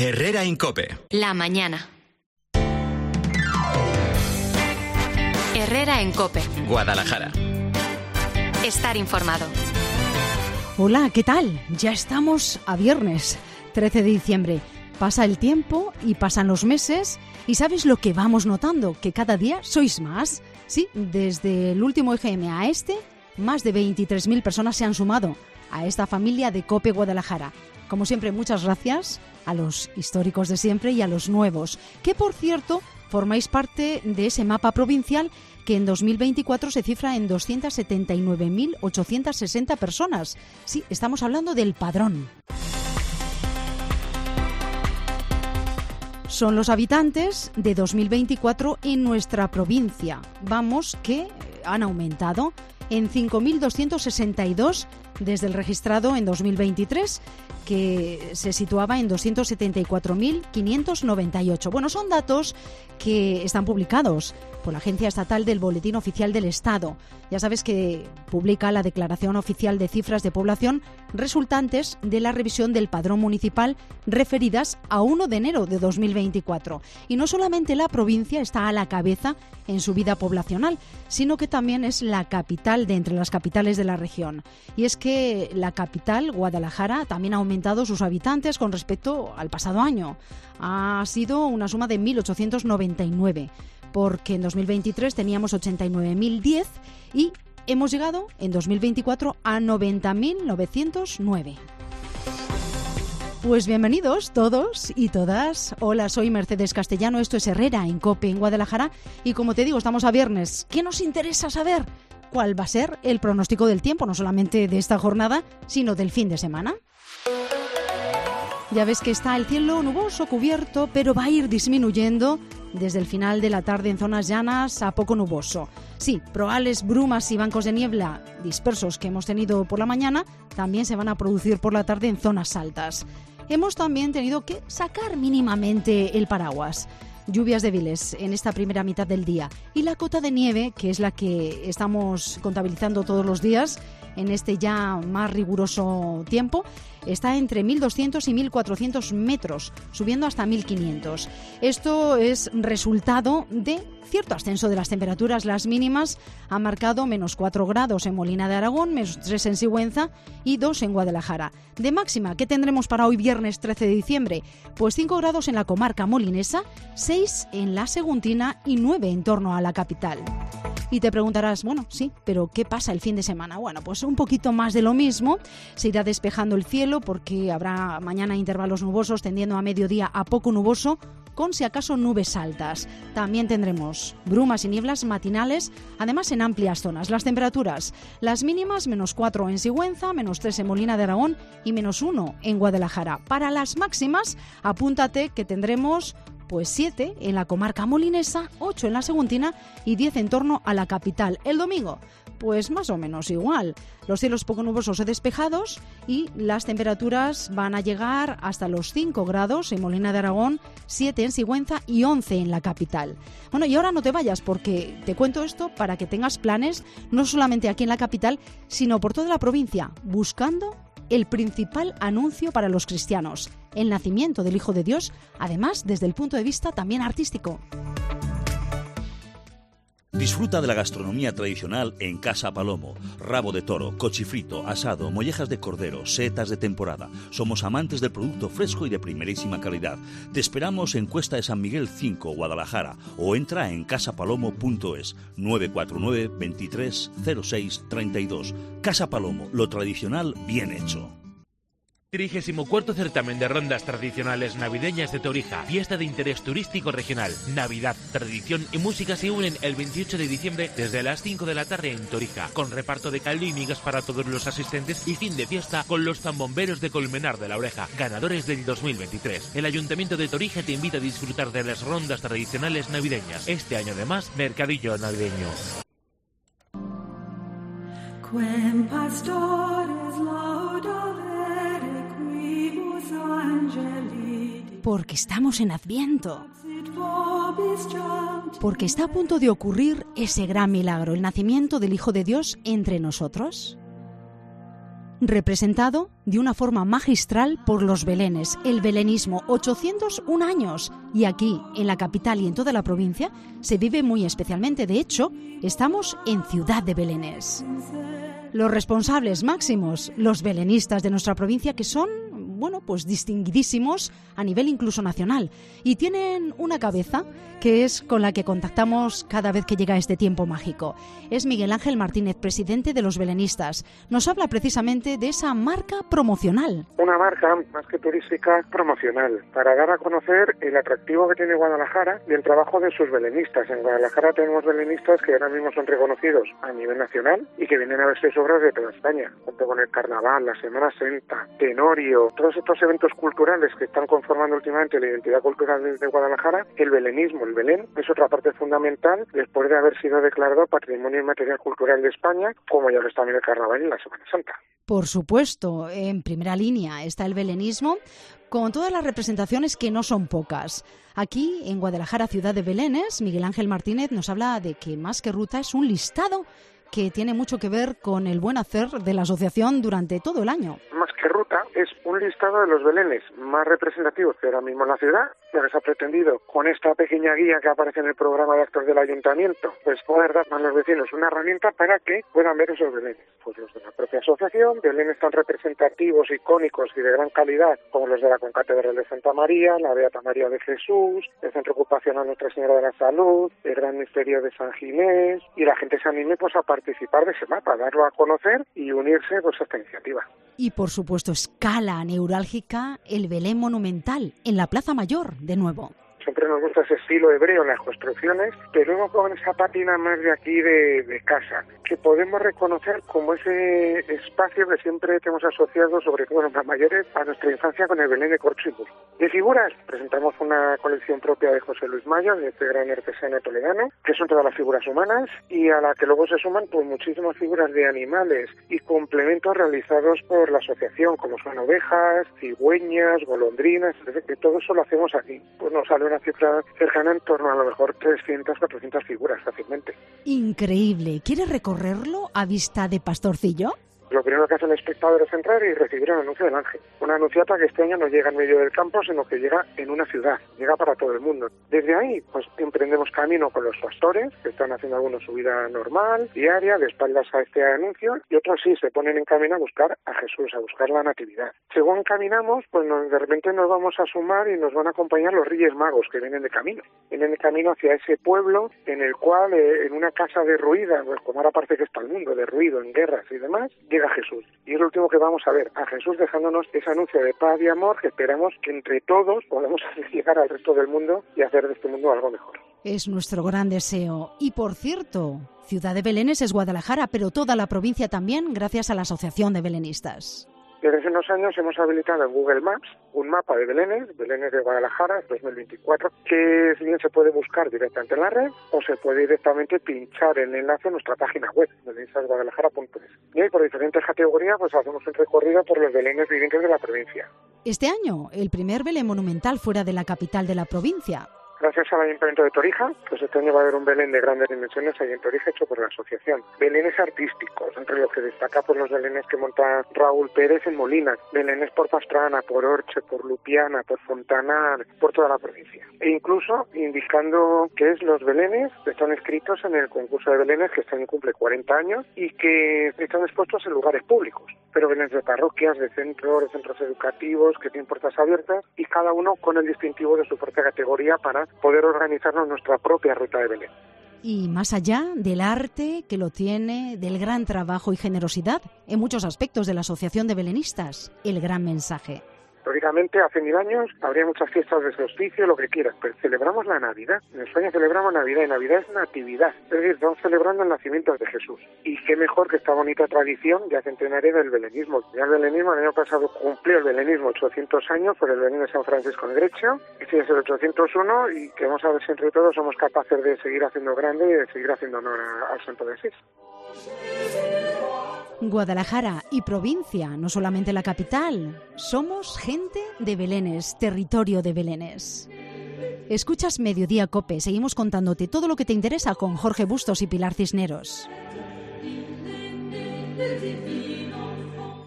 Herrera en COPE. La mañana. Herrera en COPE. Guadalajara. Estar informado. Hola, ¿qué tal? Ya estamos a viernes, 13 de diciembre. Pasa el tiempo y pasan los meses y ¿sabes lo que vamos notando? Que cada día sois más. Sí, desde el último EGM a este, más de 23.000 personas se han sumado a esta familia de COPE Guadalajara. Como siempre, muchas gracias a los históricos de siempre y a los nuevos, que por cierto formáis parte de ese mapa provincial que en 2024 se cifra en 279.860 personas. Sí, estamos hablando del padrón. Son los habitantes de 2024 en nuestra provincia. Vamos, que han aumentado en 5.262 desde el registrado en 2023, que se situaba en 274.598. Bueno, son datos que están publicados por la Agencia Estatal del Boletín Oficial del Estado. Ya sabes que publica la Declaración Oficial de Cifras de Población resultantes de la revisión del Padrón Municipal referidas a 1 de enero de 2024. Y no solamente la provincia está a la cabeza en su vida poblacional, sino que también es la capital de entre las capitales de la región. Y es que la capital, Guadalajara, también ha aumentado sus habitantes con respecto al pasado año. Ha sido una suma de 1.899, porque en 2023 teníamos 89.010 y hemos llegado en 2024 a 90.909. Pues bienvenidos todos y todas. Hola, soy Mercedes Castellano, esto es Herrera en COPE en Guadalajara y como te digo, estamos a viernes. ¿Qué nos interesa saber? ¿Cuál va a ser el pronóstico del tiempo, no solamente de esta jornada, sino del fin de semana? Ya ves que está el cielo nuboso, cubierto, pero va a ir disminuyendo desde el final de la tarde en zonas llanas a poco nuboso. Sí, probables brumas y bancos de niebla dispersos que hemos tenido por la mañana también se van a producir por la tarde en zonas altas. Hemos también tenido que sacar mínimamente el paraguas. Lluvias débiles en esta primera mitad del día y la cota de nieve, que es la que estamos contabilizando todos los días en este ya más riguroso tiempo, está entre 1.200 y 1.400 metros, subiendo hasta 1.500. Esto es resultado de cierto ascenso de las temperaturas. Las mínimas han marcado -4 grados en Molina de Aragón, -3 en Sigüenza y 2 en Guadalajara. De máxima, ¿qué tendremos para hoy viernes 13 de diciembre? Pues 5 grados en la comarca molinesa, 6 en la Seguntina y 9 en torno a la capital. Y te preguntarás, bueno, sí, pero ¿qué pasa el fin de semana? Bueno, pues un poquito más de lo mismo. Se irá despejando el cielo porque habrá mañana intervalos nubosos tendiendo a mediodía a poco nuboso, con si acaso nubes altas. También tendremos brumas y nieblas matinales, además en amplias zonas. Las temperaturas, las mínimas -4 en Sigüenza, -3 en Molina de Aragón y -1 en Guadalajara. Para las máximas, apúntate que tendremos pues 7 en la comarca molinesa, 8 en la Seguntina y 10 en torno a la capital. El domingo, pues más o menos igual. Los cielos poco nubosos o despejados y las temperaturas van a llegar hasta los 5 grados en Molina de Aragón, 7 en Sigüenza y 11 en la capital. Bueno, y ahora no te vayas porque te cuento esto para que tengas planes no solamente aquí en la capital, sino por toda la provincia, buscando el principal anuncio para los cristianos, el nacimiento del Hijo de Dios, además desde el punto de vista también artístico. Disfruta de la gastronomía tradicional en Casa Palomo. Rabo de toro, cochifrito, asado, mollejas de cordero, setas de temporada. Somos amantes del producto fresco y de primerísima calidad. Te esperamos en Cuesta de San Miguel 5, Guadalajara, o entra en casapalomo.es 949 23 06 32. Casa Palomo, lo tradicional bien hecho. 34º certamen de rondas tradicionales navideñas de Torija, fiesta de interés turístico regional. Navidad, tradición y música se unen el 28 de diciembre desde las 5 de la tarde en Torija, con reparto de caldo y migas para todos los asistentes y fin de fiesta con los zambomberos de Colmenar de la Oreja, ganadores del 2023. El Ayuntamiento de Torija te invita a disfrutar de las rondas tradicionales navideñas. Este año además, mercadillo navideño. Porque estamos en Adviento. Porque está a punto de ocurrir ese gran milagro, el nacimiento del Hijo de Dios entre nosotros. representado de una forma magistral por los belenes, el belenismo, 801 años. Y aquí, en la capital y en toda la provincia, se vive muy especialmente. De hecho, estamos en Ciudad de Belénes. Los responsables máximos, los belenistas de nuestra provincia, que son, pues distinguidísimos a nivel incluso nacional, y tienen una cabeza que es con la que contactamos cada vez que llega este tiempo mágico. Es Miguel Ángel Martínez, presidente de los belenistas. Nos habla precisamente de esa marca promocional. Una marca, más que turística, promocional, para dar a conocer el atractivo que tiene Guadalajara y el trabajo de sus belenistas. En Guadalajara tenemos belenistas que ahora mismo son reconocidos a nivel nacional y que vienen a verse obras de toda España, junto con el Carnaval, la Semana Santa, Tenorio, todos estos eventos culturales que están conformando últimamente la identidad cultural de Guadalajara. El belenismo, el Belén, es otra parte fundamental después de haber sido declarado Patrimonio Inmaterial Cultural de España, como ya lo es también el Carnaval y la Semana Santa. Por supuesto, en primera línea está el belenismo, con todas las representaciones que no son pocas. Aquí, en Guadalajara, Ciudad de Belénes, Miguel Ángel Martínez nos habla de que Más que Ruta es un listado que tiene mucho que ver con el buen hacer de la asociación durante todo el año. Más que Ruta es un listado de los belenes más representativos que ahora mismo en la ciudad. Lo que se ha pretendido con esta pequeña guía que aparece en el programa de actos del ayuntamiento, pues poder dar a los vecinos una herramienta para que puedan ver esos belenes. Pues los de la propia asociación, belenes tan representativos, icónicos y de gran calidad como los de la Concatedral de Santa María, la Beata María de Jesús, el Centro Ocupacional Nuestra Señora de la Salud, el Gran Misterio de San Ginés, y la gente se anime pues a participar de ese mapa, darlo a conocer y unirse pues a esta iniciativa. Y por supuesto, escala neurálgica, el Belén monumental en la Plaza Mayor, de nuevo. Siempre nos gusta ese estilo hebreo en las construcciones, pero luego con esa pátina más de aquí de casa, que podemos reconocer como ese espacio que siempre tenemos asociado, sobre todo los más mayores, a nuestra infancia con el Belén de Corcho y Burgos. De figuras, presentamos una colección propia de José Luis Mayo, de este gran artesano toledano, que son todas las figuras humanas, y a la que luego se suman pues muchísimas figuras de animales y complementos realizados por la asociación, como son ovejas, cigüeñas, golondrinas, que todo eso lo hacemos aquí. Pues nos sale una cifra cercana en torno a lo mejor 300, 400 figuras fácilmente. Increíble. ¿Quieres recorrerlo a vista de pastorcillo? Lo primero que hace el espectador es entrar y recibir un anuncio del ángel. Una anunciata que este año no llega en medio del campo, sino que llega en una ciudad, llega para todo el mundo. Desde ahí, pues emprendemos camino con los pastores, que están haciendo algunos su vida normal, diaria, de espaldas a este anuncio, y otros sí se ponen en camino a buscar a Jesús, a buscar la natividad. Según caminamos, pues de repente nos vamos a sumar y nos van a acompañar los Reyes Magos que vienen de camino. Vienen de camino hacia ese pueblo en el cual, en una casa derruida, pues como ahora parece que está el mundo, derruido en guerras y demás, a Jesús. Y es lo último que vamos a ver, a Jesús dejándonos ese anuncio de paz y amor que esperamos que entre todos podamos hacer llegar al resto del mundo y hacer de este mundo algo mejor. Es nuestro gran deseo. Y por cierto, Ciudad de Belénes es Guadalajara, pero toda la provincia también, gracias a la Asociación de Belenistas. Desde hace unos años hemos habilitado en Google Maps un mapa de Belénes de Guadalajara 2024, que si bien se puede buscar directamente en la red o se puede directamente pinchar el enlace en nuestra página web, belenistasguadalajara.es. Y ahí por diferentes categorías pues hacemos un recorrido por los belenes vivientes de la provincia. Este año, el primer Belén monumental fuera de la capital de la provincia. Gracias al Ayuntamiento de Torija, pues este año va a haber un Belén de grandes dimensiones ahí en Torija hecho por la asociación. Belenes artísticos, entre los que destaca por los belenes que monta Raúl Pérez en Molina, belenes por Pastrana, por Orche, por Lupiana, por Fontanar, por toda la provincia. E incluso indicando que es los belenes que están escritos en el concurso de belenes que este año cumple 40 años y que están expuestos en lugares públicos, pero belenes de parroquias, de centros educativos que tienen puertas abiertas y cada uno con el distintivo de su propia categoría para poder organizarnos nuestra propia ruta de Belén. Y más allá del arte que lo tiene, del gran trabajo y generosidad en muchos aspectos de la Asociación de Belenistas, el gran mensaje. Lógicamente, hace 1000 años habría muchas fiestas de solsticio, lo que quieras, pero celebramos la Navidad. En España celebramos Navidad y Navidad es natividad. Es decir, estamos celebrando el nacimiento de Jesús. Y qué mejor que esta bonita tradición ya centenaria del belenismo. Ya el belenismo, el año pasado cumplió el belenismo 800 años por el Belén de San Francisco de Grecio. Este es el 801 y que vamos a ver si entre todos somos capaces de seguir haciendo grande y de seguir haciendo honor al Santo de Asís. Guadalajara y provincia, no solamente la capital. Somos gente de Belénes, territorio de Belénes. Escuchas Mediodía Cope, seguimos contándote todo lo que te interesa con Jorge Bustos y Pilar Cisneros.